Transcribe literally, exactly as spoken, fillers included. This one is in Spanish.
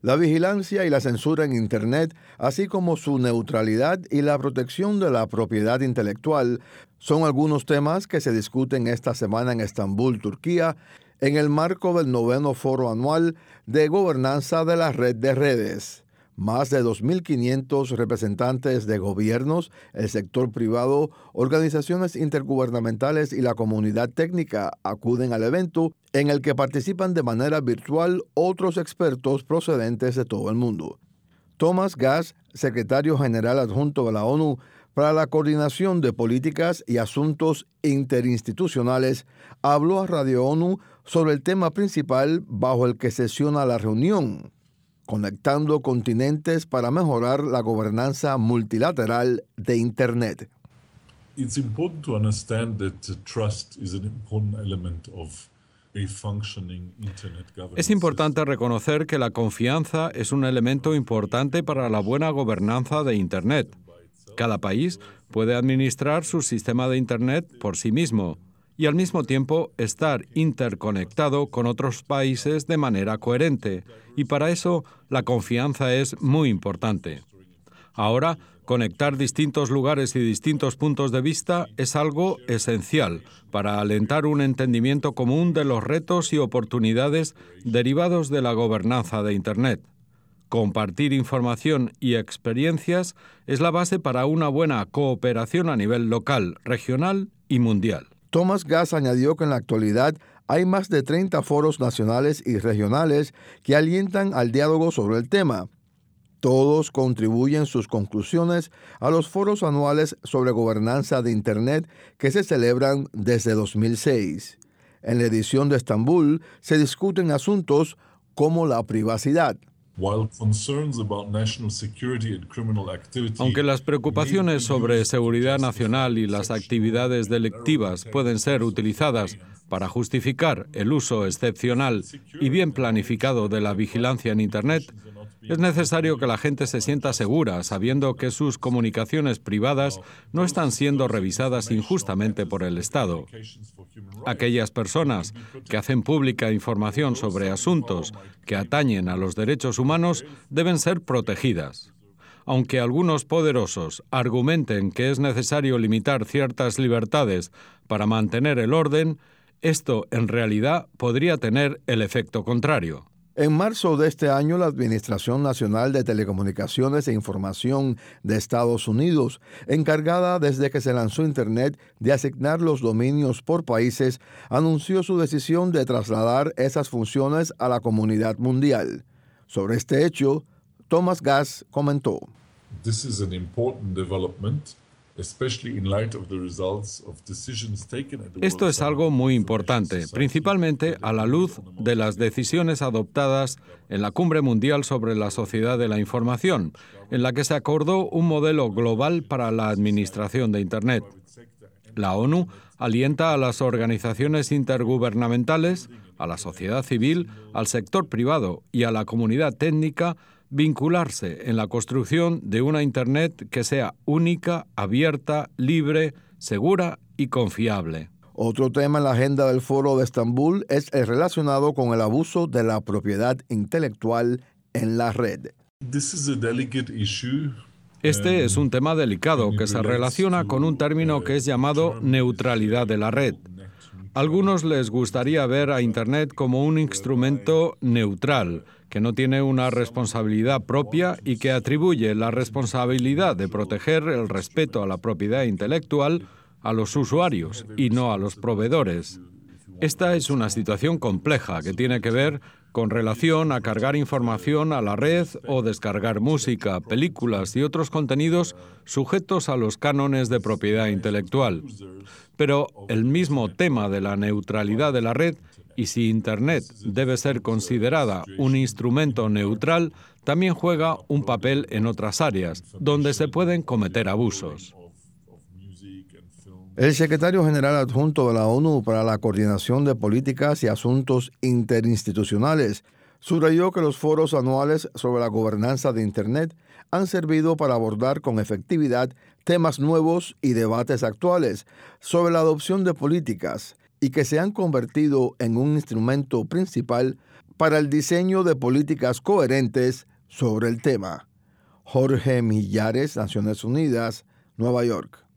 La vigilancia y la censura en Internet, así como su neutralidad y la protección de la propiedad intelectual, son algunos temas que se discuten esta semana en Estambul, Turquía, en el marco del noveno Foro Anual de Gobernanza de la Red de Redes. Más de dos mil quinientos representantes de gobiernos, el sector privado, organizaciones intergubernamentales y la comunidad técnica acuden al evento, en el que participan de manera virtual otros expertos procedentes de todo el mundo. Thomas Gass, secretario general adjunto de la ONU para la coordinación de políticas y asuntos interinstitucionales, habló a Radio ONU sobre el tema principal bajo el que sesiona la reunión: conectando continentes para mejorar la gobernanza multilateral de Internet. It's important to understand that trust is an important element of a functioning internet governance. Es importante reconocer que la confianza es un elemento importante para la buena gobernanza de Internet. Cada país puede administrar su sistema de Internet por sí mismo y al mismo tiempo estar interconectado con otros países de manera coherente, y para eso la confianza es muy importante. Ahora, conectar distintos lugares y distintos puntos de vista es algo esencial para alentar un entendimiento común de los retos y oportunidades derivados de la gobernanza de Internet. Compartir información y experiencias es la base para una buena cooperación a nivel local, regional y mundial. Thomas Gass añadió que en la actualidad hay más de treinta foros nacionales y regionales que alientan al diálogo sobre el tema. Todos contribuyen sus conclusiones a los foros anuales sobre gobernanza de Internet que se celebran desde dos mil seis. En la edición de Estambul se discuten asuntos como la privacidad. Aunque las preocupaciones sobre seguridad nacional y las actividades delictivas pueden ser utilizadas para justificar el uso excepcional y bien planificado de la vigilancia en Internet, es necesario que la gente se sienta segura sabiendo que sus comunicaciones privadas no están siendo revisadas injustamente por el Estado. Aquellas personas que hacen pública información sobre asuntos que atañen a los derechos humanos deben ser protegidas. Aunque algunos poderosos argumenten que es necesario limitar ciertas libertades para mantener el orden, esto en realidad podría tener el efecto contrario. En marzo de este año, la Administración Nacional de Telecomunicaciones e Información de Estados Unidos, encargada desde que se lanzó Internet de asignar los dominios por países, anunció su decisión de trasladar esas funciones a la comunidad mundial. Sobre este hecho, Thomas Gass comentó: This is an important development, especially in light of the results of decisions taken at the Esto es algo muy importante, principalmente a la luz de las decisiones adoptadas en la Cumbre Mundial sobre la Sociedad de la Información, en la que se acordó un modelo global para la administración de Internet. La ONU alienta a las organizaciones intergubernamentales, a la sociedad civil, al sector privado y a la comunidad técnica vincularse en la construcción de una Internet que sea única, abierta, libre, segura y confiable. Otro tema en la agenda del Foro de Estambul es el relacionado con el abuso de la propiedad intelectual en la red. This is a delicate issue. Este es un tema delicado que se relaciona con un término que es llamado neutralidad de la red. A algunos les gustaría ver a Internet como un instrumento neutral, que no tiene una responsabilidad propia y que atribuye la responsabilidad de proteger el respeto a la propiedad intelectual a los usuarios y no a los proveedores. Esta es una situación compleja que tiene que ver con relación a cargar información a la red o descargar música, películas y otros contenidos sujetos a los cánones de propiedad intelectual. Pero el mismo tema de la neutralidad de la red y si Internet debe ser considerada un instrumento neutral, también juega un papel en otras áreas, donde se pueden cometer abusos. El secretario general adjunto de la ONU para la coordinación de políticas y asuntos interinstitucionales subrayó que los foros anuales sobre la gobernanza de Internet han servido para abordar con efectividad temas nuevos y debates actuales sobre la adopción de políticas y que se han convertido en un instrumento principal para el diseño de políticas coherentes sobre el tema. Jorge Millares, Naciones Unidas, Nueva York.